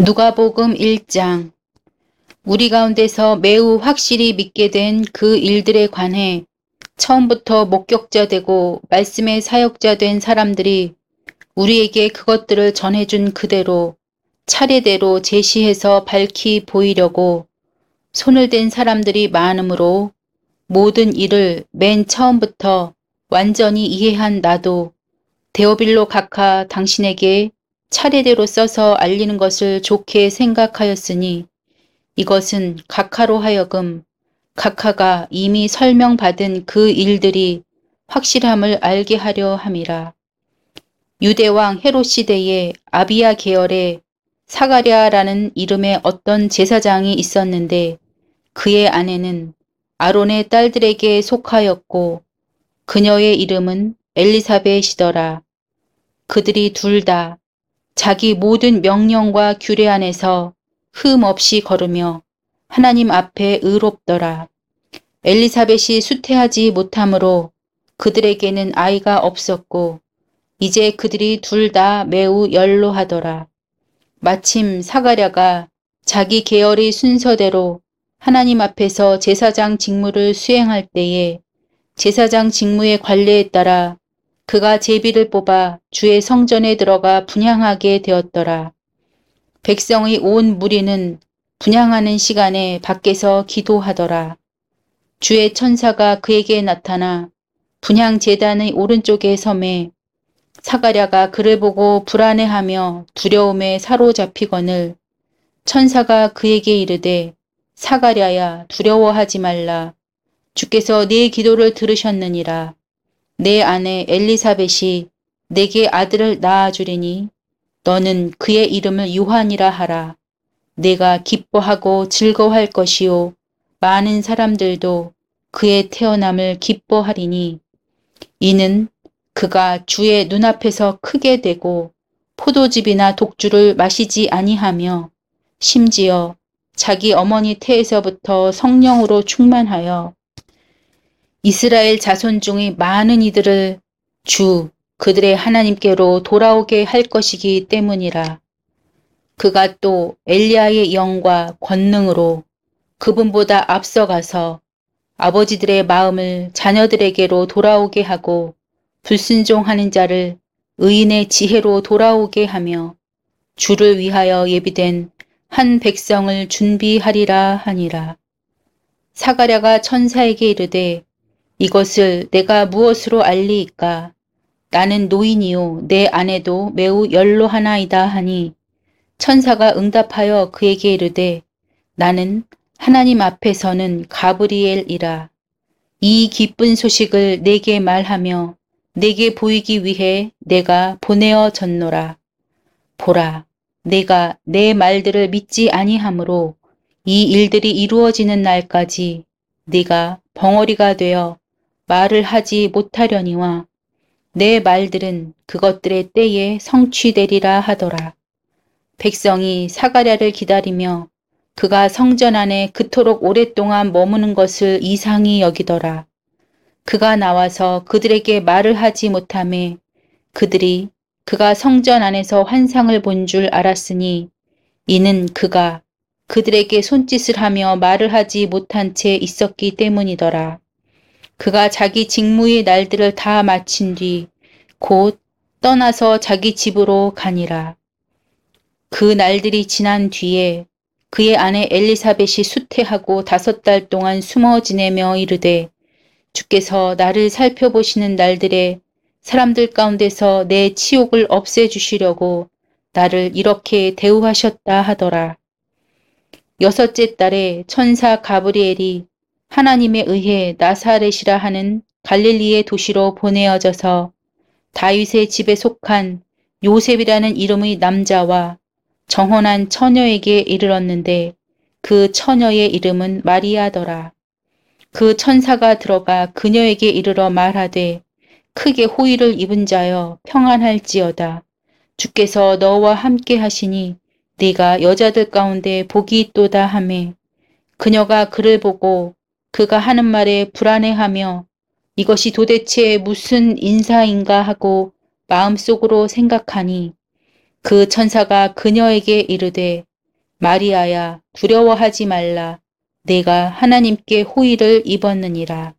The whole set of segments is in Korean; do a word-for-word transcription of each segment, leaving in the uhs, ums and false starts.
누가복음 일 장. 우리 가운데서 매우 확실히 믿게 된 그 일들에 관해 처음부터 목격자 되고 말씀의 사역자 된 사람들이 우리에게 그것들을 전해준 그대로 차례대로 제시해서 밝히 보이려고 손을 댄 사람들이 많으므로 모든 일을 맨 처음부터 완전히 이해한 나도 데오빌로 각하 당신에게 차례대로 써서 알리는 것을 좋게 생각하였으니 이것은 각하로 하여금 각하가 이미 설명받은 그 일들이 확실함을 알게 하려 함이라. 유대왕 헤롯 시대에 아비야 계열의 사가랴라는 이름의 어떤 제사장이 있었는데 그의 아내는 아론의 딸들에게 속하였고 그녀의 이름은 엘리사벳이더라. 그들이 둘 다 자기 모든 명령과 규례 안에서 흠 없이 걸으며 하나님 앞에 의롭더라. 엘리사벳이 수태하지 못하므로 그들에게는 아이가 없었고 이제 그들이 둘 다 매우 연로하더라. 마침 사가랴가 자기 계열의 순서대로 하나님 앞에서 제사장 직무를 수행할 때에 제사장 직무의 관례에 따라 그가 제비를 뽑아 주의 성전에 들어가 분향하게 되었더라. 백성의 온 무리는 분향하는 시간에 밖에서 기도하더라. 주의 천사가 그에게 나타나 분향 제단의 오른쪽에 섬에 사가랴가 그를 보고 불안해하며 두려움에 사로잡히거늘 천사가 그에게 이르되 사가랴야 두려워하지 말라. 주께서 네 기도를 들으셨느니라. 내 아내 엘리사벳이 내게 아들을 낳아주리니 너는 그의 이름을 요한이라 하라. 내가 기뻐하고 즐거워할 것이요 많은 사람들도 그의 태어남을 기뻐하리니 이는 그가 주의 눈앞에서 크게 되고 포도즙이나 독주를 마시지 아니하며 심지어 자기 어머니 태에서부터 성령으로 충만하여 이스라엘 자손 중의 많은 이들을 주 그들의 하나님께로 돌아오게 할 것이기 때문이라. 그가 또 엘리야의 영과 권능으로 그분보다 앞서가서 아버지들의 마음을 자녀들에게로 돌아오게 하고 불순종하는 자를 의인의 지혜로 돌아오게 하며 주를 위하여 예비된 한 백성을 준비하리라 하니라. 사가랴가 천사에게 이르되 이것을 내가 무엇으로 알리이까? 나는 노인이요 내 아내도 매우 연로하나이다 하니 천사가 응답하여 그에게 이르되 나는 하나님 앞에서는 가브리엘이라. 이 기쁜 소식을 내게 말하며 내게 보이기 위해 내가 보내어졌노라. 보라, 내가 내 말들을 믿지 아니하므로 이 일들이 이루어지는 날까지 네가 벙어리가 되어 말을 하지 못하려니와 내 말들은 그것들의 때에 성취되리라 하더라. 백성이 사가랴를 기다리며 그가 성전 안에 그토록 오랫동안 머무는 것을 이상히 여기더라. 그가 나와서 그들에게 말을 하지 못하매 그들이 그가 성전 안에서 환상을 본 줄 알았으니 이는 그가 그들에게 손짓을 하며 말을 하지 못한 채 있었기 때문이더라. 그가 자기 직무의 날들을 다 마친 뒤 곧 떠나서 자기 집으로 가니라. 그 날들이 지난 뒤에 그의 아내 엘리사벳이 수태하고 다섯 달 동안 숨어 지내며 이르되 주께서 나를 살펴보시는 날들에 사람들 가운데서 내 치욕을 없애주시려고 나를 이렇게 대우하셨다 하더라. 여섯째 달에 천사 가브리엘이 하나님에 의해 나사렛이라 하는 갈릴리의 도시로 보내어져서 다윗의 집에 속한 요셉이라는 이름의 남자와 정혼한 처녀에게 이르렀는데 그 처녀의 이름은 마리아더라. 그 천사가 들어가 그녀에게 이르러 말하되 크게 호의를 입은 자여 평안할지어다. 주께서 너와 함께 하시니 네가 여자들 가운데 복이 있도다 하매 그녀가 그를 보고 그가 하는 말에 불안해하며 이것이 도대체 무슨 인사인가 하고 마음속으로 생각하니 그 천사가 그녀에게 이르되 마리아야, 두려워하지 말라. 내가 하나님께 호의를 입었느니라.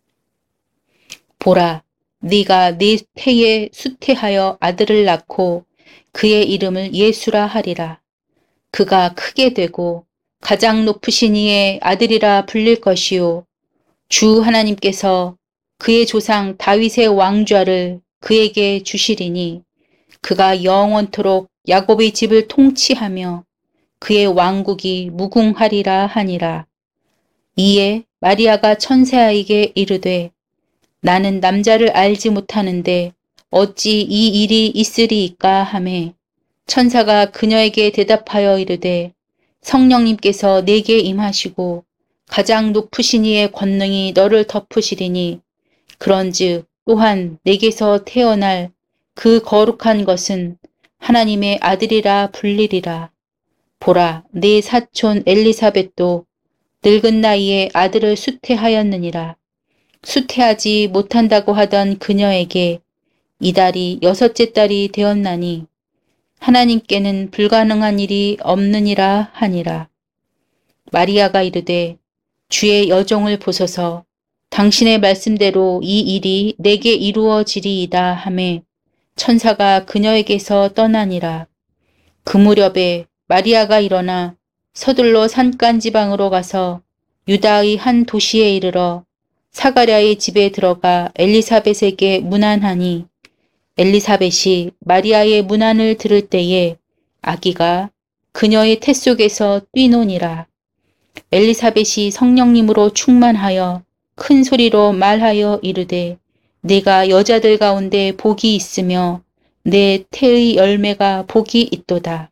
보라, 네가 네 태에 수태하여 아들을 낳고 그의 이름을 예수라 하리라. 그가 크게 되고 가장 높으신 이의 아들이라 불릴 것이요. 주 하나님께서 그의 조상 다윗의 왕좌를 그에게 주시리니 그가 영원토록 야곱의 집을 통치하며 그의 왕국이 무궁하리라 하니라. 이에 마리아가 천사에게 이르되 나는 남자를 알지 못하는데 어찌 이 일이 있으리이까 하매 천사가 그녀에게 대답하여 이르되 성령님께서 내게 임하시고 가장 높으신 이의 권능이 너를 덮으시리니 그런즉 또한 내게서 태어날 그 거룩한 것은 하나님의 아들이라 불리리라. 보라, 네 사촌 엘리사벳도 늙은 나이에 아들을 수태하였느니라. 수태하지 못한다고 하던 그녀에게 이달이 여섯째 달이 되었나니 하나님께는 불가능한 일이 없느니라 하니라. 마리아가 이르되 주의 여종을 보소서 당신의 말씀대로 이 일이 내게 이루어지리이다 하매 천사가 그녀에게서 떠나니라. 그 무렵에 마리아가 일어나 서둘러 산간 지방으로 가서 유다의 한 도시에 이르러 사가랴의 집에 들어가 엘리사벳에게 문안하니 엘리사벳이 마리아의 문안을 들을 때에 아기가 그녀의 태 속에서 뛰노니라. 엘리사벳이 성령님으로 충만하여 큰 소리로 말하여 이르되 내가 여자들 가운데 복이 있으며 내 태의 열매가 복이 있도다.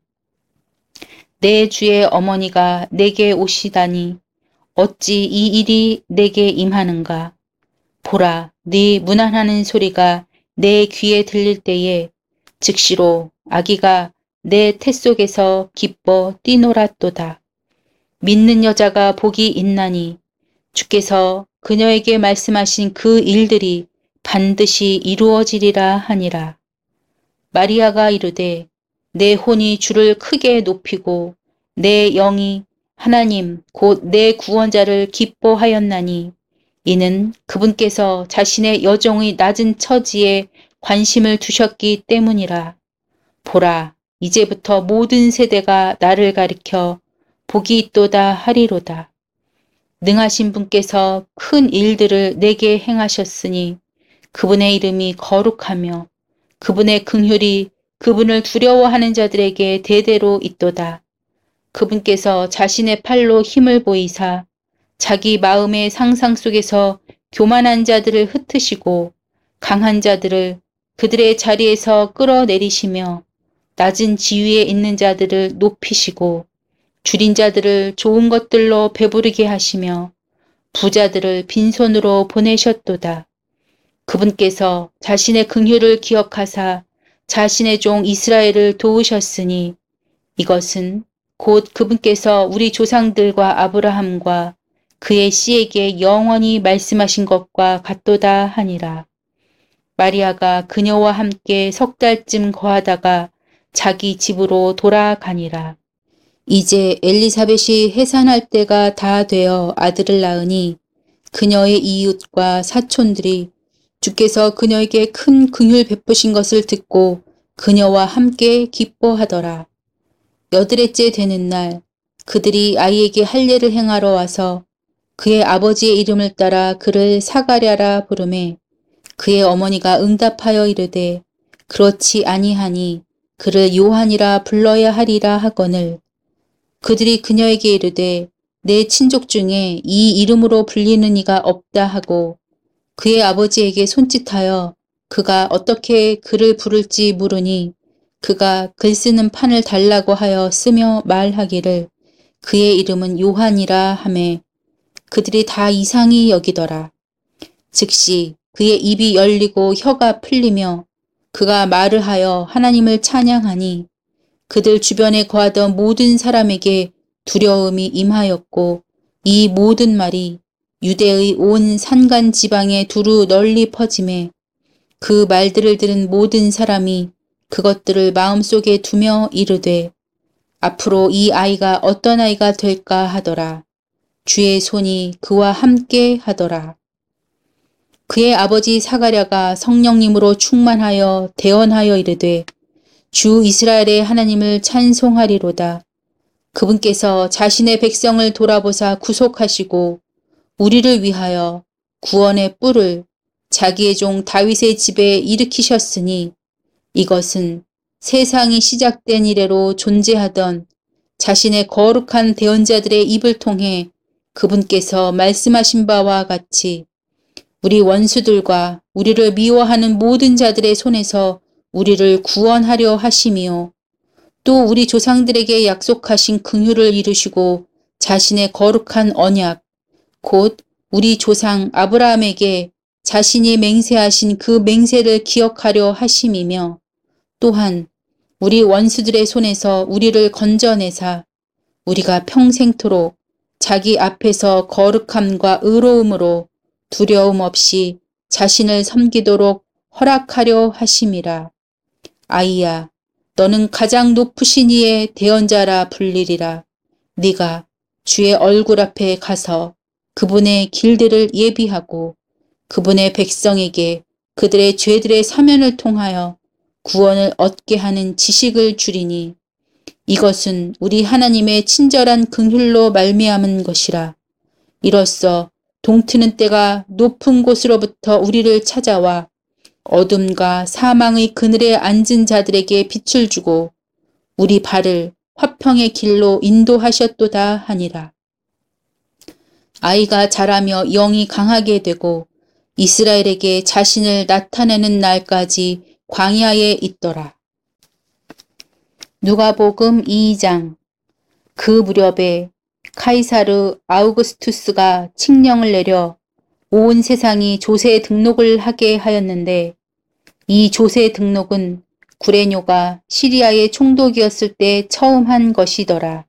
내 주의 어머니가 내게 오시다니 어찌 이 일이 내게 임하는가. 보라, 네 문안하는 소리가 내 귀에 들릴 때에 즉시로 아기가 내 태 속에서 기뻐 뛰놀았도다. 믿는 여자가 복이 있나니 주께서 그녀에게 말씀하신 그 일들이 반드시 이루어지리라 하니라. 마리아가 이르되 내 혼이 주를 크게 높이고 내 영이 하나님 곧 내 구원자를 기뻐하였나니 이는 그분께서 자신의 여종의 낮은 처지에 관심을 두셨기 때문이라. 보라, 이제부터 모든 세대가 나를 가리켜 복이 있도다 하리로다. 능하신 분께서 큰 일들을 내게 행하셨으니 그분의 이름이 거룩하며 그분의 긍휼이 그분을 두려워하는 자들에게 대대로 있도다. 그분께서 자신의 팔로 힘을 보이사 자기 마음의 상상 속에서 교만한 자들을 흩으시고 강한 자들을 그들의 자리에서 끌어내리시며 낮은 지위에 있는 자들을 높이시고 줄인 자들을 좋은 것들로 배부르게 하시며 부자들을 빈손으로 보내셨도다. 그분께서 자신의 긍휼을 기억하사 자신의 종 이스라엘을 도우셨으니 이것은 곧 그분께서 우리 조상들과 아브라함과 그의 씨에게 영원히 말씀하신 것과 같도다 하니라. 마리아가 그녀와 함께 석 달쯤 거하다가 자기 집으로 돌아가니라. 이제 엘리사벳이 해산할 때가 다 되어 아들을 낳으니 그녀의 이웃과 사촌들이 주께서 그녀에게 큰 긍휼 베푸신 것을 듣고 그녀와 함께 기뻐하더라. 여드레째 되는 날 그들이 아이에게 할례를 행하러 와서 그의 아버지의 이름을 따라 그를 사가랴라 부르매 그의 어머니가 응답하여 이르되 그렇지 아니하니 그를 요한이라 불러야 하리라 하거늘 그들이 그녀에게 이르되 내 친족 중에 이 이름으로 불리는 이가 없다 하고 그의 아버지에게 손짓하여 그가 어떻게 그를 부를지 물으니 그가 글 쓰는 판을 달라고 하여 쓰며 말하기를 그의 이름은 요한이라 하매 그들이 다 이상히 여기더라. 즉시 그의 입이 열리고 혀가 풀리며 그가 말을 하여 하나님을 찬양하니 그들 주변에 거하던 모든 사람에게 두려움이 임하였고 이 모든 말이 유대의 온 산간 지방에 두루 널리 퍼지매 그 말들을 들은 모든 사람이 그것들을 마음속에 두며 이르되 앞으로 이 아이가 어떤 아이가 될까 하더라. 주의 손이 그와 함께 하더라. 그의 아버지 사가랴가 성령님으로 충만하여 대언하여 이르되 주 이스라엘의 하나님을 찬송하리로다. 그분께서 자신의 백성을 돌아보사 구속하시고 우리를 위하여 구원의 뿔을 자기의 종 다윗의 집에 일으키셨으니 이것은 세상이 시작된 이래로 존재하던 자신의 거룩한 대언자들의 입을 통해 그분께서 말씀하신 바와 같이 우리 원수들과 우리를 미워하는 모든 자들의 손에서 우리를 구원하려 하심이요. 또 우리 조상들에게 약속하신 긍휼을 이루시고 자신의 거룩한 언약, 곧 우리 조상 아브라함에게 자신이 맹세하신 그 맹세를 기억하려 하심이며 또한 우리 원수들의 손에서 우리를 건져내사 우리가 평생토록 자기 앞에서 거룩함과 의로움으로 두려움 없이 자신을 섬기도록 허락하려 하심이라. 아이야, 너는 가장 높으신 이의 대언자라 불리리라. 네가 주의 얼굴 앞에 가서 그분의 길들을 예비하고 그분의 백성에게 그들의 죄들의 사면을 통하여 구원을 얻게 하는 지식을 주리니 이것은 우리 하나님의 친절한 긍휼로 말미암은 것이라. 이로써 동트는 때가 높은 곳으로부터 우리를 찾아와 어둠과 사망의 그늘에 앉은 자들에게 빛을 주고 우리 발을 화평의 길로 인도하셨도다 하니라. 아이가 자라며 영이 강하게 되고 이스라엘에게 자신을 나타내는 날까지 광야에 있더라. 누가복음 이 장. 그 무렵에 카이사르 아우구스투스가 칙령을 내려 온 세상이 조세 등록을 하게 하였는데 이 조세 등록은 구레뇨가 시리아의 총독이었을 때 처음 한 것이더라.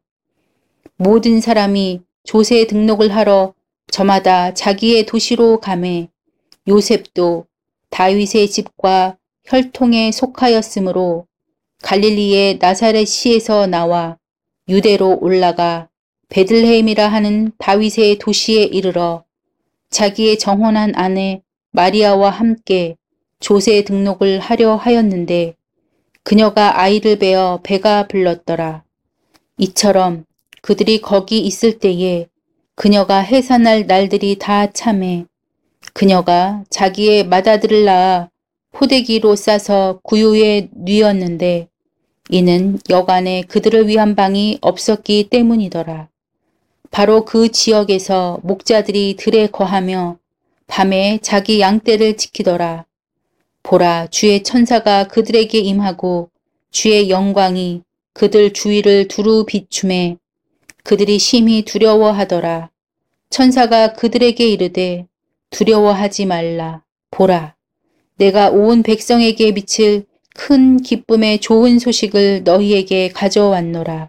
모든 사람이 조세 등록을 하러 저마다 자기의 도시로 가매 요셉도 다윗의 집과 혈통에 속하였으므로 갈릴리의 나사렛시에서 나와 유대로 올라가 베들레헴이라 하는 다윗의 도시에 이르러 자기의 정혼한 아내 마리아와 함께 조세 등록을 하려 하였는데 그녀가 아이를 베어 배가 불렀더라. 이처럼 그들이 거기 있을 때에 그녀가 해산할 날들이 다 참해 그녀가 자기의 맏아들을 낳아 포대기로 싸서 구유에 뉘었는데 이는 여간에 그들을 위한 방이 없었기 때문이더라. 바로 그 지역에서 목자들이 들에 거하며 밤에 자기 양떼를 지키더라. 보라, 주의 천사가 그들에게 임하고 주의 영광이 그들 주위를 두루 비추매 그들이 심히 두려워하더라. 천사가 그들에게 이르되 두려워하지 말라. 보라, 내가 온 백성에게 미칠 큰 기쁨의 좋은 소식을 너희에게 가져왔노라.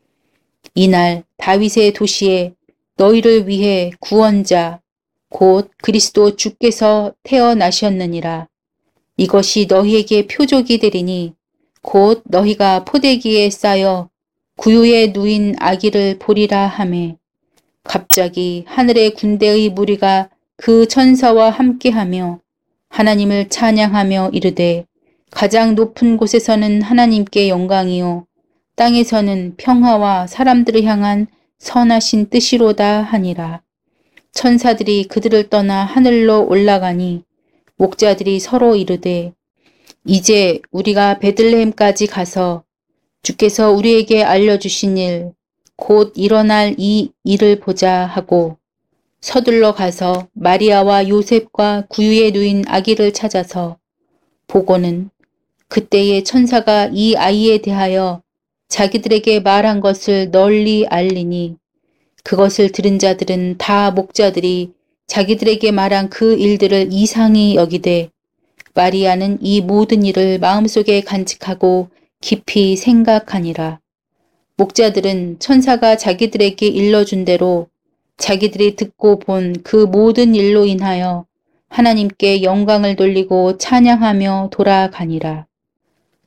이날 다윗의 도시에 너희를 위해 구원자 곧 그리스도 주께서 태어나셨느니라. 이것이 너희에게 표적이 되리니 곧 너희가 포대기에 쌓여 구유에 누인 아기를 보리라 하매 갑자기 하늘의 군대의 무리가 그 천사와 함께하며 하나님을 찬양하며 이르되 가장 높은 곳에서는 하나님께 영광이요 땅에서는 평화와 사람들을 향한 선하신 뜻이로다 하니라. 천사들이 그들을 떠나 하늘로 올라가니 목자들이 서로 이르되 이제 우리가 베들레헴까지 가서 주께서 우리에게 알려주신 일 곧 일어날 이 일을 보자 하고 서둘러 가서 마리아와 요셉과 구유에 누인 아기를 찾아서 보고는 그때의 천사가 이 아이에 대하여 자기들에게 말한 것을 널리 알리니 그것을 들은 자들은 다 목자들이 자기들에게 말한 그 일들을 이상히 여기되 마리아는 이 모든 일을 마음속에 간직하고 깊이 생각하니라. 목자들은 천사가 자기들에게 일러준 대로 자기들이 듣고 본 그 모든 일로 인하여 하나님께 영광을 돌리고 찬양하며 돌아가니라.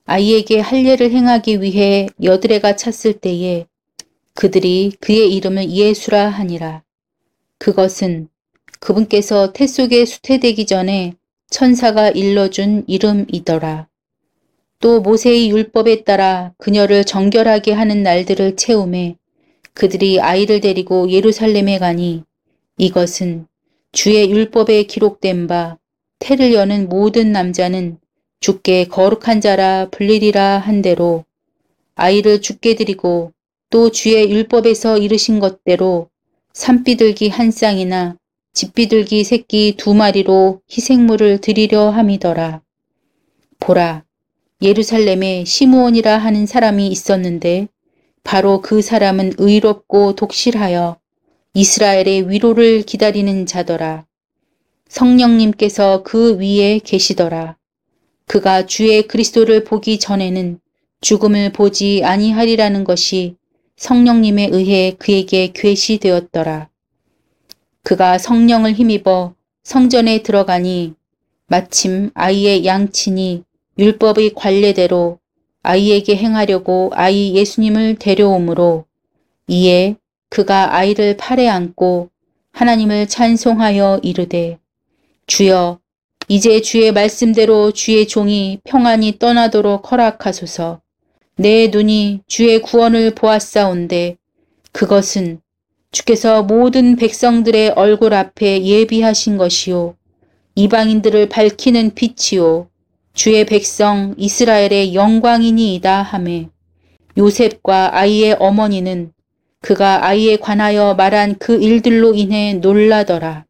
아이에게 할례를 행하기 위해 여드레가 찼을 때에 그들이 그의 이름을 예수라 하니라. 그것은 그분께서 태 속에 수태되기 전에 천사가 일러준 이름이더라. 또 모세의 율법에 따라 그녀를 정결하게 하는 날들을 채우매 그들이 아이를 데리고 예루살렘에 가니 이것은 주의 율법에 기록된 바 태를 여는 모든 남자는 주께 거룩한 자라 불리리라 한 대로 아이를 주께 드리고 또 주의 율법에서 이르신 것대로 산비둘기 한 쌍이나 집비둘기 새끼 두 마리로 희생물을 드리려 함이더라. 보라, 예루살렘에 시므온이라 하는 사람이 있었는데 바로 그 사람은 의롭고 독실하여 이스라엘의 위로를 기다리는 자더라. 성령님께서 그 위에 계시더라. 그가 주의 그리스도를 보기 전에는 죽음을 보지 아니하리라는 것이 성령님에 의해 그에게 계시되었더라. 그가 성령을 힘입어 성전에 들어가니 마침 아이의 양친이 율법의 관례대로 아이에게 행하려고 아이 예수님을 데려오므로 이에 그가 아이를 팔에 안고 하나님을 찬송하여 이르되 주여 이제 주의 말씀대로 주의 종이 평안히 떠나도록 허락하소서. 내 눈이 주의 구원을 보았사온데 그것은 주께서 모든 백성들의 얼굴 앞에 예비하신 것이요 이방인들을 밝히는 빛이요 주의 백성 이스라엘의 영광이니이다 하매 요셉과 아이의 어머니는 그가 아이에 관하여 말한 그 일들로 인해 놀라더라.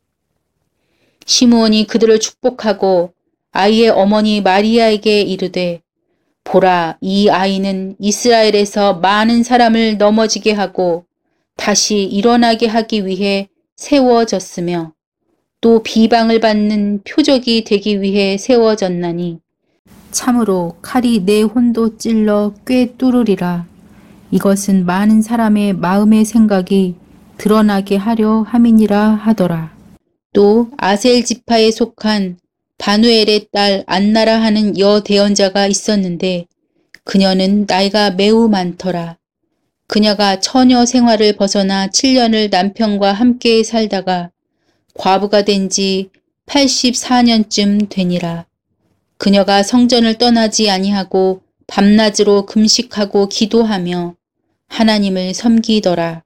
시므온이 그들을 축복하고 아이의 어머니 마리아에게 이르되 보라, 이 아이는 이스라엘에서 많은 사람을 넘어지게 하고 다시 일어나게 하기 위해 세워졌으며 또 비방을 받는 표적이 되기 위해 세워졌나니 참으로 칼이 내 혼도 찔러 꽤 뚫으리라. 이것은 많은 사람의 마음의 생각이 드러나게 하려 함이니라 하더라. 또 아셀 지파에 속한 바누엘의 딸 안나라 하는 여대언자가 있었는데 그녀는 나이가 매우 많더라. 그녀가 처녀 생활을 벗어나 칠 년을 남편과 함께 살다가 과부가 된 지 팔십사 년쯤 되니라. 그녀가 성전을 떠나지 아니하고 밤낮으로 금식하고 기도하며 하나님을 섬기더라.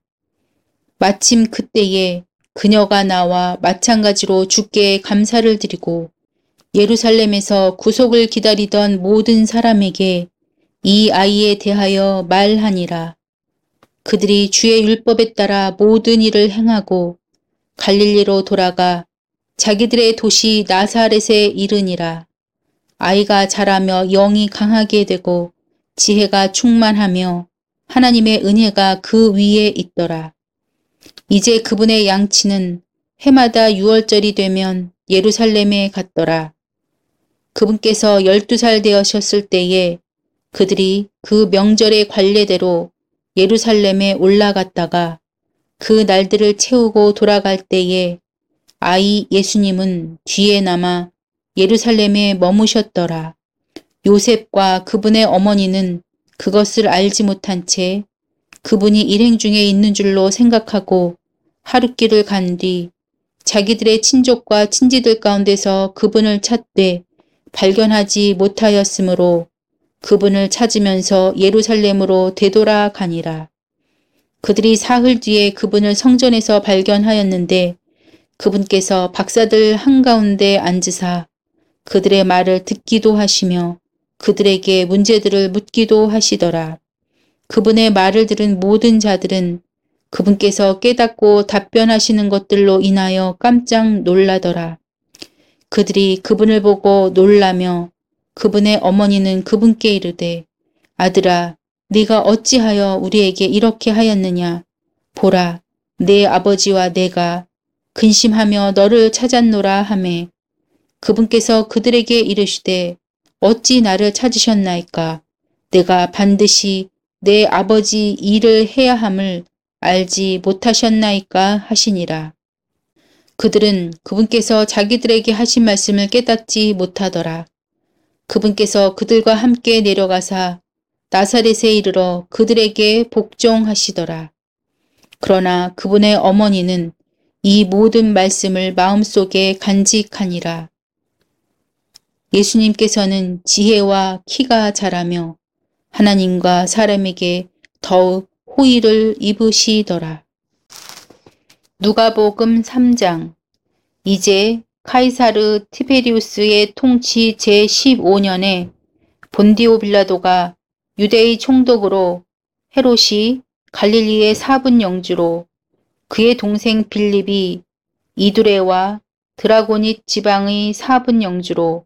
마침 그때에 그녀가 나와 마찬가지로 주께 감사를 드리고 예루살렘에서 구속을 기다리던 모든 사람에게 이 아이에 대하여 말하니라. 그들이 주의 율법에 따라 모든 일을 행하고 갈릴리로 돌아가 자기들의 도시 나사렛에 이르니라. 아이가 자라며 영이 강하게 되고 지혜가 충만하며 하나님의 은혜가 그 위에 있더라. 이제 그분의 양치는 해마다 유월절이 되면 예루살렘에 갔더라. 그분께서 열두 살 되었을 때에 그들이 그 명절의 관례대로 예루살렘에 올라갔다가 그 날들을 채우고 돌아갈 때에 아이 예수님은 뒤에 남아 예루살렘에 머무셨더라. 요셉과 그분의 어머니는 그것을 알지 못한 채 그분이 일행 중에 있는 줄로 생각하고 하룻길을 간 뒤 자기들의 친족과 친지들 가운데서 그분을 찾되 발견하지 못하였으므로 그분을 찾으면서 예루살렘으로 되돌아가니라. 그들이 사흘 뒤에 그분을 성전에서 발견하였는데 그분께서 박사들 한가운데 앉으사 그들의 말을 듣기도 하시며 그들에게 문제들을 묻기도 하시더라. 그분의 말을 들은 모든 자들은 그분께서 깨닫고 답변하시는 것들로 인하여 깜짝 놀라더라. 그들이 그분을 보고 놀라며 그분의 어머니는 그분께 이르되 아들아 네가 어찌하여 우리에게 이렇게 하였느냐. 보라 내 아버지와 내가 근심하며 너를 찾았노라 하매 그분께서 그들에게 이르시되 어찌 나를 찾으셨나이까. 내가 반드시 내 아버지 일을 해야 함을 알지 못하셨나이까 하시니라. 그들은 그분께서 자기들에게 하신 말씀을 깨닫지 못하더라. 그분께서 그들과 함께 내려가사 나사렛에 이르러 그들에게 복종하시더라. 그러나 그분의 어머니는 이 모든 말씀을 마음속에 간직하니라. 예수님께서는 지혜와 키가 자라며 하나님과 사람에게 더욱 호의를 입으시더라. 누가복음 삼 장. 이제 카이사르 티베리우스의 통치 제십오 년에 본디오 빌라도가 유대의 총독으로, 헤롯이 갈릴리의 사분 영주로, 그의 동생 빌립이 이두레와 드라고닛 지방의 사분 영주로,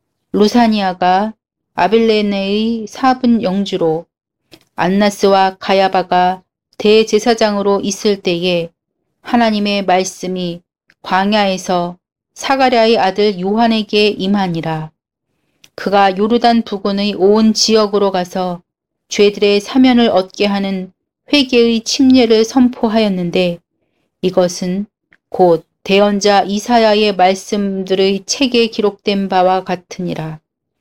루사니아가 아빌레네의 사분 영주로, 안나스와 가야바가 대제사장으로 있을 때에 하나님의 말씀이 광야에서 사가랴의 아들 요한에게 임하니라. 그가 요르단 부근의 온 지역으로 가서 죄들의 사면을 얻게 하는 회개의 침례를 선포하였는데 이것은 곧 대언자 이사야의 말씀들의 책에 기록된 바와 같으니라.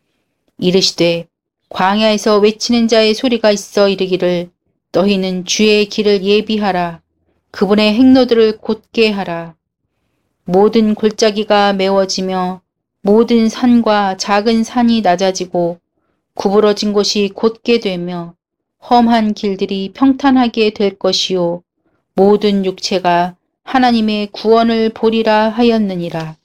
이르시되 광야에서 외치는 자의 소리가 있어 이르기를 너희는 주의 길을 예비하라. 그분의 행로들을 곧게 하라. 모든 골짜기가 메워지며 모든 산과 작은 산이 낮아지고 구부러진 곳이 곧게 되며 험한 길들이 평탄하게 될 것이요 모든 육체가 하나님의 구원을 보리라 하였느니라.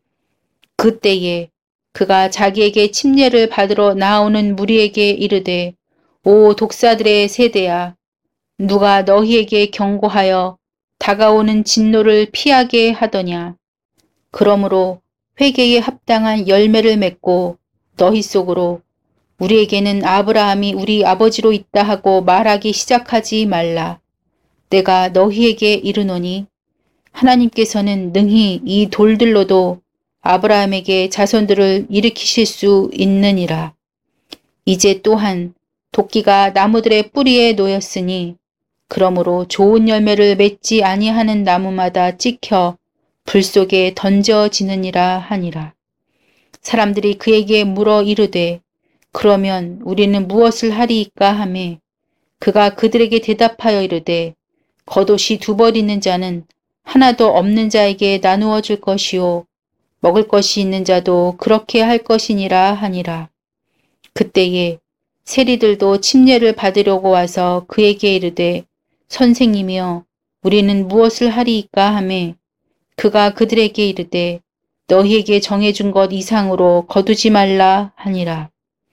그때에 그가 자기에게 침례를 받으러 나오는 무리에게 이르되 오 독사들의 세대야 누가 너희에게 경고하여 다가오는 진노를 피하게 하더냐. 그러므로 회개에 합당한 열매를 맺고 너희 속으로 우리에게는 아브라함이 우리 아버지로 있다 하고 말하기 시작하지 말라. 내가 너희에게 이르노니 하나님께서는 능히 이 돌들로도 아브라함에게 자손들을 일으키실 수 있느니라. 이제 또한 도끼가 나무들의 뿌리에 놓였으니 그러므로 좋은 열매를 맺지 아니하는 나무마다 찍혀 불 속에 던져지느니라 하니라. 사람들이 그에게 물어 이르되 그러면 우리는 무엇을 하리이까 하매 그가 그들에게 대답하여 이르되 겉옷이 두 벌 있는 자는 하나도 없는 자에게 나누어 줄 것이요 먹을 것이 있는 자도 그렇게 할 것이니라 하니라. 그때에 세리들도 침례를 받으려고 와서 그에게 이르되 선생님이여 우리는 무엇을 하리이까 하매 그가 그들에게 이르되 너희에게 정해준 것 이상으로 거두지 말라 하니라.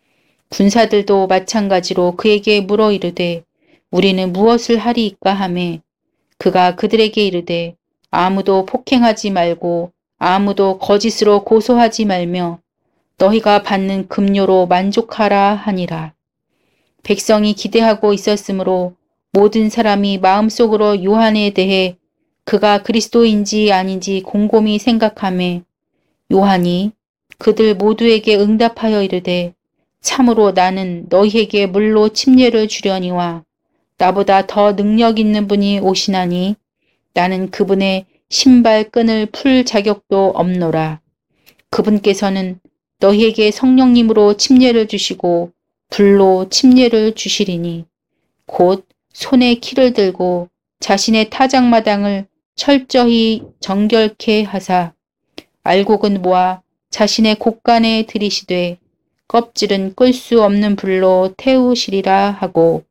군사들도 마찬가지로 그에게 물어 이르되 우리는 무엇을 하리이까 하매 그가 그들에게 이르되 아무도 폭행하지 말고 아무도 거짓으로 고소하지 말며 너희가 받는 급료로 만족하라 하니라. 백성이 기대하고 있었으므로 모든 사람이 마음속으로 요한에 대해 그가 그리스도인지 아닌지 곰곰이 생각하매 요한이 그들 모두에게 응답하여 이르되 참으로 나는 너희에게 물로 침례를 주려니와 나보다 더 능력 있는 분이 오시나니 나는 그분의 신발끈을 풀 자격도 없노라. 그분께서는 너희에게 성령님으로 침례를 주시고 불로 침례를 주시리니 곧 손에 키를 들고 자신의 타작마당을 철저히 정결케 하사 알곡은 모아 자신의 곳간에 들이시되 껍질은 끌 수 없는 불로 태우시리라 하고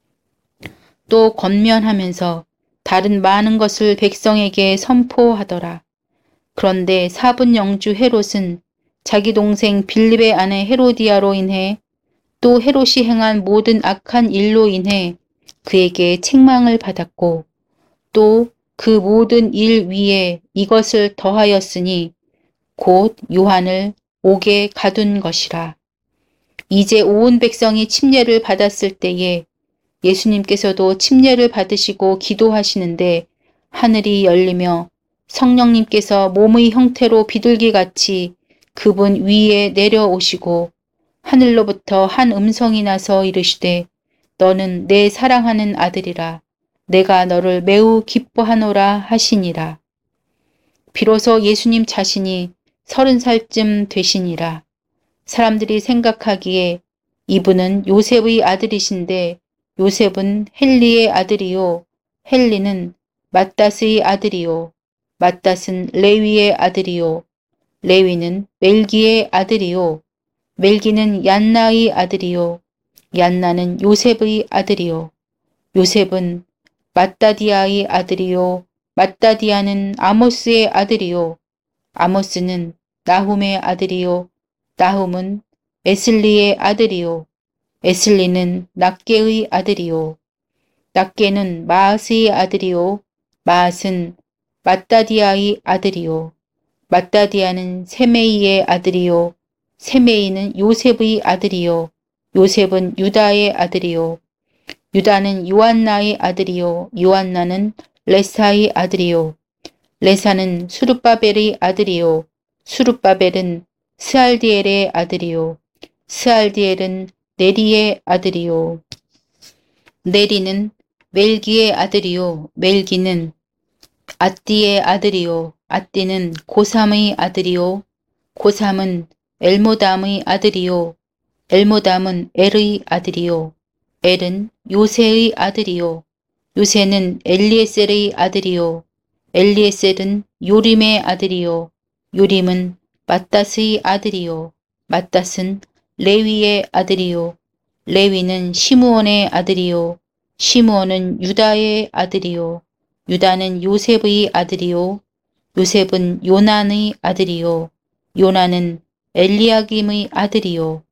또 권면하면서 다른 많은 것을 백성에게 선포하더라. 그런데 사분 영주 헤롯은 자기 동생 빌립의 아내 헤로디아로 인해 또 헤롯이 행한 모든 악한 일로 인해 그에게 책망을 받았고 또 그 모든 일 위에 이것을 더하였으니 곧 요한을 옥에 가둔 것이라. 이제 온 백성이 침례를 받았을 때에 예수님께서도 침례를 받으시고 기도하시는데 하늘이 열리며 성령님께서 몸의 형태로 비둘기같이 그분 위에 내려오시고 하늘로부터 한 음성이 나서 이르시되 너는 내 사랑하는 아들이라 내가 너를 매우 기뻐하노라 하시니라. 비로소 예수님 자신이 서른 살쯤 되시니라. 사람들이 생각하기에 이분은 요셉의 아들이신데 요셉은 헬리의 아들이요. 헬리는 맏닷의 아들이요. 맏닷은 레위의 아들이요. 레위는 멜기의 아들이요. 멜기는 얀나의 아들이요. 얀나는 요셉의 아들이요. 요셉은 맏다디아의 아들이요. 맏다디아는 아모스의 아들이요. 아모스는 나훔의 아들이요. 나훔은 에슬리의 아들이요. 에슬리는 낫게의 아들이요. 낫게는 마앗의 아들이요. 마앗은 맏다디아의 아들이요. 맏다디아는 세메이의 아들이요. 세메이는 요셉의 아들이요. 요셉은 유다의 아들이요. 유다는 요한나의 아들이요. 요한나는 레사의 아들이요. 레사는 수룹바벨의 아들이요. 수룹바벨은 스알디엘의 아들이요. 스알디엘은 네리의 아들이요. 네리는 멜기의 아들이요. 멜기는 앗디의 아들이요. 앗디는 고삼의 아들이요. 고삼은 엘모담의 아들이요. 엘모담은 엘의 아들이요. 엘은 요세의 아들이요. 요세는 엘리에셀의 아들이요. 엘리에셀은 요림의 아들이요. 요림은 맏닷의 아들이요. 맏닷은 레위의 아들이요. 레위는 시므온의 아들이요. 시므온은 유다의 아들이요. 유다는 요셉의 아들이요. 요셉은 요난의 아들이요. 요난은 엘리야김의 아들이요.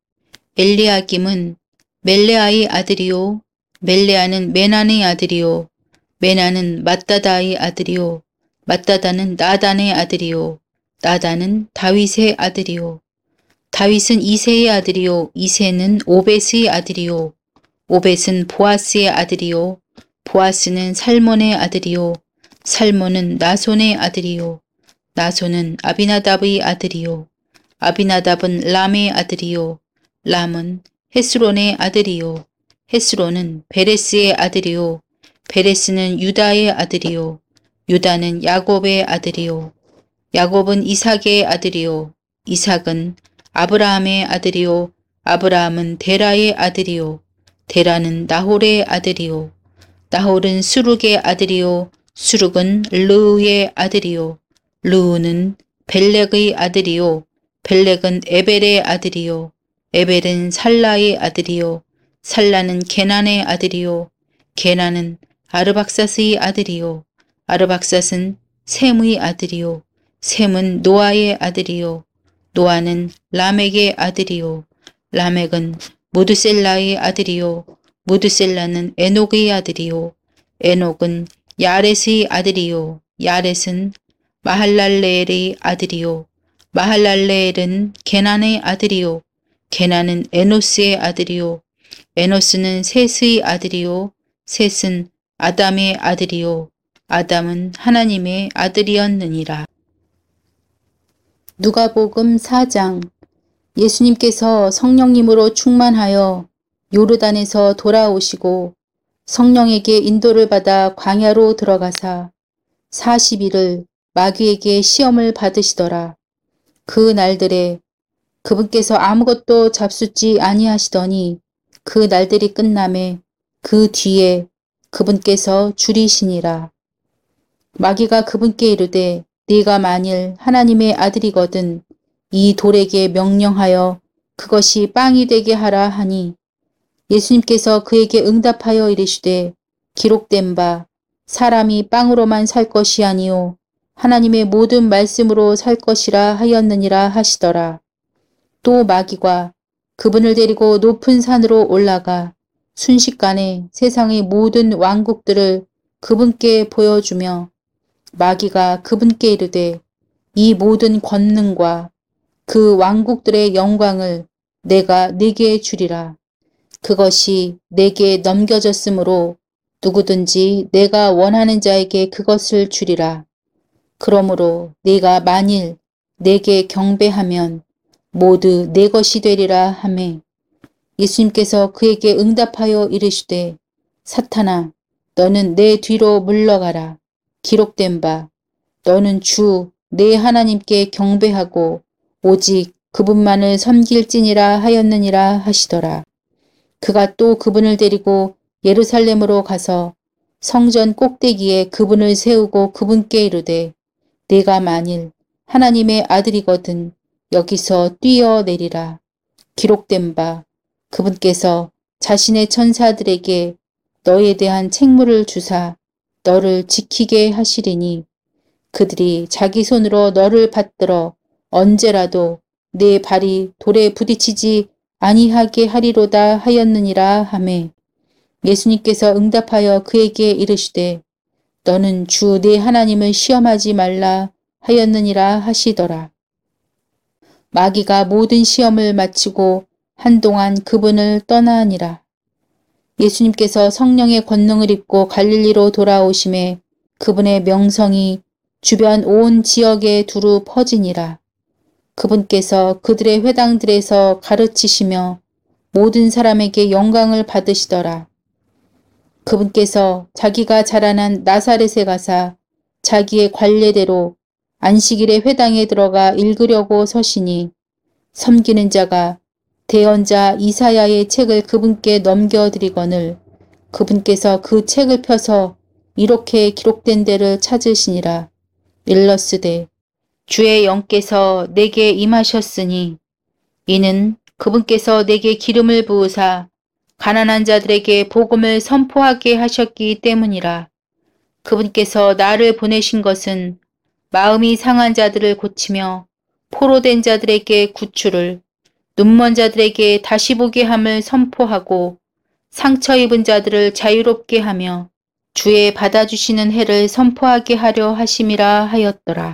엘리야김은 멜레아의 아들이요. 멜레아는 메난의 아들이요. 메난은 맏다다의 아들이요. 맏다다는 나단의 아들이요. 나단은 다윗의 아들이요. 다윗은 이새의 아들이요. 이새는 오벳의 아들이요. 오벳은 보아스의 아들이요. 보아스는 살몬의 아들이요. 살몬은 나손의 아들이요. 나손은 아비나답의 아들이요. 아비나답은 람의 아들이요. 람은 헤스론의 아들이요. 헤스론은 베레스의 아들이요. 베레스는 유다의 아들이요. 유다는 야곱의 아들이요. 야곱은 이삭의 아들이요. 이삭은 아브라함의 아들이요. 아브라함은 데라의 아들이요. 데라는 나홀의 아들이요. 나홀은 수룩의 아들이요. 수룩은 르우의 아들이요. 르우는 벨렉의 아들이요. 벨렉은 에벨의 아들이요. 에벨은 살라의 아들이요. 살라는 게난의 아들이요. 게난은 아르박삿의 아들이요. 아르박삿은 셈의 아들이요. 셈은 노아의 아들이요. 노아는 라멕의 아들이요. 라멕은 무드셀라의 아들이요. 무드셀라는 에녹의 아들이요. 에녹은 야렛의 아들이요. 야렛은 마할랄레엘의 아들이요. 마할랄레엘은 게난의 아들이요. 게난은 에노스의 아들이요. 에노스는 셋의 아들이요. 셋은 아담의 아들이요. 아담은 하나님의 아들이었느니라. 누가복음 사 장. 예수님께서 성령님으로 충만하여 요르단에서 돌아오시고 성령에게 인도를 받아 광야로 들어가사 사십 일을 마귀에게 시험을 받으시더라. 그 날들에 그분께서 아무것도 잡숫지 아니하시더니 그 날들이 끝남에 그 뒤에 그분께서 줄이시니라. 마귀가 그분께 이르되 네가 만일 하나님의 아들이거든 이 돌에게 명령하여 그것이 빵이 되게 하라 하니 예수님께서 그에게 응답하여 이르시되 기록된 바 사람이 빵으로만 살 것이 아니요 하나님의 모든 말씀으로 살 것이라 하였느니라 하시더라. 또 마귀가 그분을 데리고 높은 산으로 올라가 순식간에 세상의 모든 왕국들을 그분께 보여주며 마귀가 그분께 이르되 이 모든 권능과 그 왕국들의 영광을 내가 네게 주리라. 그것이 내게 넘겨졌으므로 누구든지 내가 원하는 자에게 그것을 주리라. 그러므로 네가 만일 내게 경배하면 모두 내 것이 되리라 하매 예수님께서 그에게 응답하여 이르시되 사탄아 너는 내 뒤로 물러가라. 기록된 바 너는 주 내 하나님께 경배하고 오직 그분만을 섬길지니라 하였느니라 하시더라. 그가 또 그분을 데리고 예루살렘으로 가서 성전 꼭대기에 그분을 세우고 그분께 이르되 내가 만일 하나님의 아들이거든 여기서 뛰어내리라. 기록된 바 그분께서 자신의 천사들에게 너에 대한 책무를 주사 너를 지키게 하시리니 그들이 자기 손으로 너를 받들어 언제라도 내 발이 돌에 부딪히지 아니하게 하리로다 하였느니라 하매 예수님께서 응답하여 그에게 이르시되 너는 주 내 하나님을 시험하지 말라 하였느니라 하시더라. 마귀가 모든 시험을 마치고 한동안 그분을 떠나니라. 예수님께서 성령의 권능을 입고 갈릴리로 돌아오심에 그분의 명성이 주변 온 지역에 두루 퍼지니라. 그분께서 그들의 회당들에서 가르치시며 모든 사람에게 영광을 받으시더라. 그분께서 자기가 자라난 나사렛에 가사 자기의 관례대로 안식일에 회당에 들어가 읽으려고 서시니 섬기는 자가 대언자 이사야의 책을 그분께 넘겨드리거늘 그분께서 그 책을 펴서 이렇게 기록된 데를 찾으시니라. 일러스되 주의 영께서 내게 임하셨으니 이는 그분께서 내게 기름을 부으사 가난한 자들에게 복음을 선포하게 하셨기 때문이라. 그분께서 나를 보내신 것은 마음이 상한 자들을 고치며 포로된 자들에게 구출을 눈먼 자들에게 다시 보게 함을 선포하고 상처 입은 자들을 자유롭게 하며 주의 받아주시는 해를 선포하게 하려 하심이라 하였더라.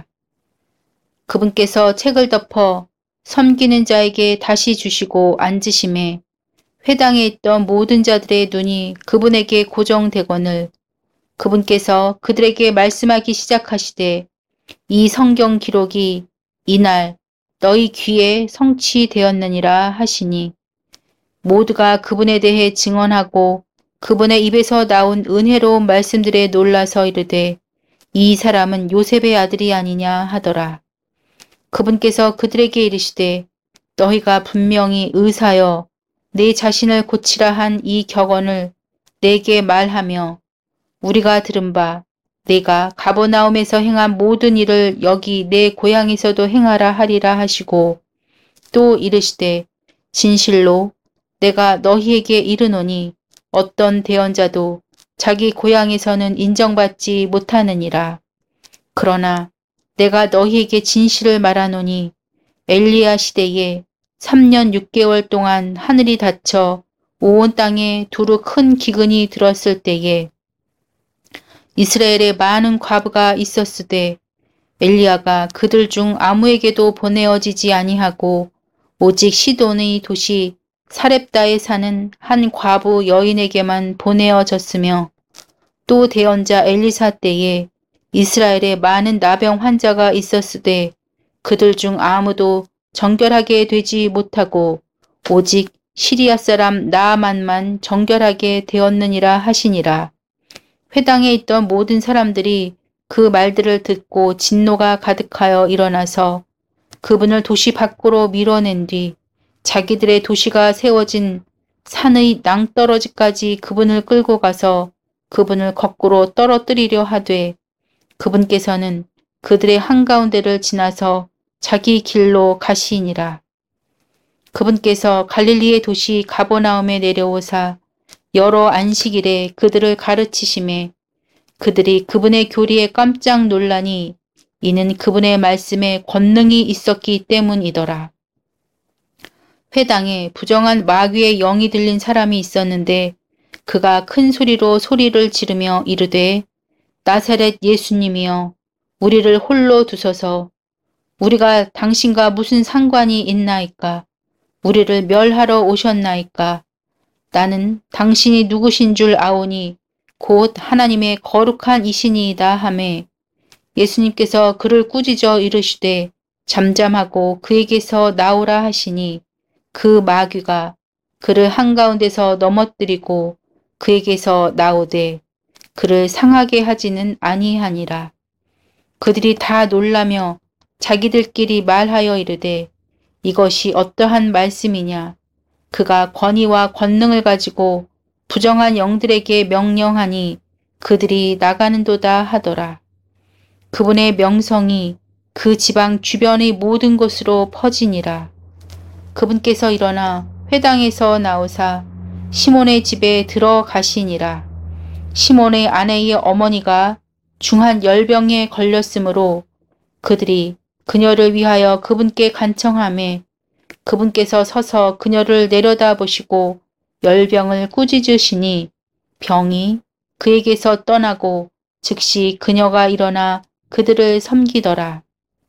그분께서 책을 덮어 섬기는 자에게 다시 주시고 앉으심에 회당에 있던 모든 자들의 눈이 그분에게 고정되거늘 그분께서 그들에게 말씀하기 시작하시되 이 성경 기록이 이날 너희 귀에 성취되었느니라 하시니 모두가 그분에 대해 증언하고 그분의 입에서 나온 은혜로운 말씀들에 놀라서 이르되 이 사람은 요셉의 아들이 아니냐 하더라. 그분께서 그들에게 이르시되 너희가 분명히 의사여 내 자신을 고치라 한 이 격언을 내게 말하며 우리가 들은 바 내가 가버나움에서 행한 모든 일을 여기 내 고향에서도 행하라 하리라 하시고 또 이르시되 진실로 내가 너희에게 이르노니 어떤 대언자도 자기 고향에서는 인정받지 못하느니라. 그러나 내가 너희에게 진실을 말하노니 엘리야 시대에 삼 년 육 개월 동안 하늘이 닫혀 온 땅에 두루 큰 기근이 들었을 때에 이스라엘에 많은 과부가 있었으되 엘리야가 그들 중 아무에게도 보내어지지 아니하고 오직 시돈의 도시 사렙다에 사는 한 과부 여인에게만 보내어졌으며 또 대언자 엘리사 때에 이스라엘에 많은 나병 환자가 있었으되 그들 중 아무도 정결하게 되지 못하고 오직 시리아 사람 나아만만 정결하게 되었느니라 하시니라. 회당에 있던 모든 사람들이 그 말들을 듣고 진노가 가득하여 일어나서 그분을 도시 밖으로 밀어낸 뒤 자기들의 도시가 세워진 산의 낭떠러지까지 그분을 끌고 가서 그분을 거꾸로 떨어뜨리려 하되 그분께서는 그들의 한가운데를 지나서 자기 길로 가시니라. 그분께서 갈릴리의 도시 가버나움에 내려오사 여러 안식일에 그들을 가르치심에 그들이 그분의 교리에 깜짝 놀라니 이는 그분의 말씀에 권능이 있었기 때문이더라. 회당에 부정한 마귀의 영이 들린 사람이 있었는데 그가 큰 소리로 소리를 지르며 이르되 나사렛 예수님이여 우리를 홀로 두소서. 우리가 당신과 무슨 상관이 있나이까? 우리를 멸하러 오셨나이까? 나는 당신이 누구신 줄 아오니 곧 하나님의 거룩한 이신이이다 하매 예수님께서 그를 꾸짖어 이르시되 잠잠하고 그에게서 나오라 하시니 그 마귀가 그를 한가운데서 넘어뜨리고 그에게서 나오되 그를 상하게 하지는 아니하니라. 그들이 다 놀라며 자기들끼리 말하여 이르되 이것이 어떠한 말씀이냐? 그가 권위와 권능을 가지고 부정한 영들에게 명령하니 그들이 나가는도다 하더라. 그분의 명성이 그 지방 주변의 모든 곳으로 퍼지니라. 그분께서 일어나 회당에서 나오사 시몬의 집에 들어가시니라. 시몬의 아내의 어머니가 중한 열병에 걸렸으므로 그들이 그녀를 위하여 그분께 간청하매 그분께서 서서 그녀를 내려다보시고 열병을 꾸짖으시니 병이 그에게서 떠나고 즉시 그녀가 일어나 그들을 섬기더라.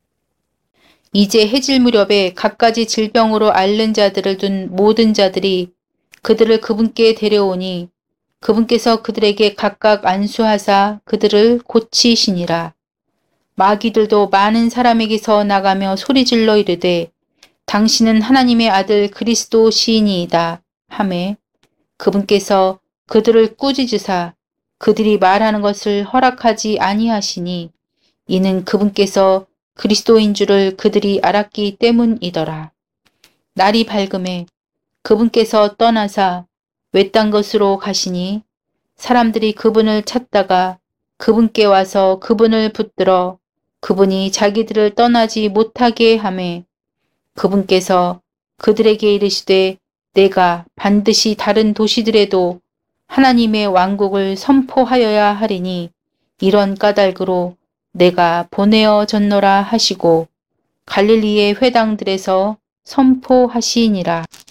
이제 해질 무렵에 갖가지 질병으로 앓는 자들을 둔 모든 자들이 그들을 그분께 데려오니 그분께서 그들에게 각각 안수하사 그들을 고치시니라. 마귀들도 많은 사람에게서 나가며 소리질러 이르되 당신은 하나님의 아들 그리스도 시인이이다 하매 그분께서 그들을 꾸짖으사 그들이 말하는 것을 허락하지 아니하시니 이는 그분께서 그리스도인 줄을 그들이 알았기 때문이더라. 날이 밝음에 그분께서 떠나사 외딴 곳으로 가시니 사람들이 그분을 찾다가 그분께 와서 그분을 붙들어 그분이 자기들을 떠나지 못하게 하매 그분께서 그들에게 이르시되 내가 반드시 다른 도시들에도 하나님의 왕국을 선포하여야 하리니 이런 까닭으로 내가 보내어졌노라 하시고 갈릴리의 회당들에서 선포하시니라.